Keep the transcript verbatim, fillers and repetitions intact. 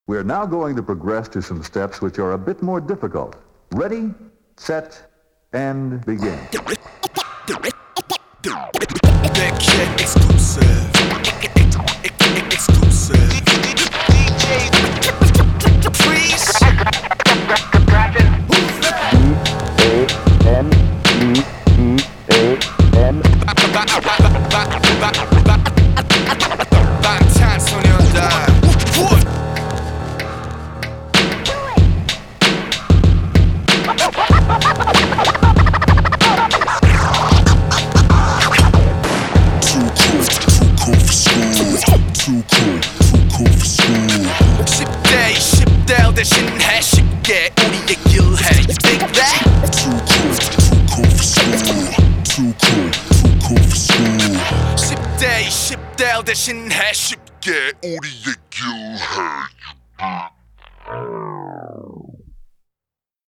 We're now going to progress to some steps which are a bit more difficult. Ready, set, and begin. Big Kid exclusive. Exclusive. D J Freeze. B A N E E A N. 방탄소년단. Too cool, too cool for school. 십 대 이십 대 대신해 쉽게 우리의 길해. You think that? Too cool, too cool for school. Too cool, too cool for school. 십 대 이십 대 대신해 쉽게 우리의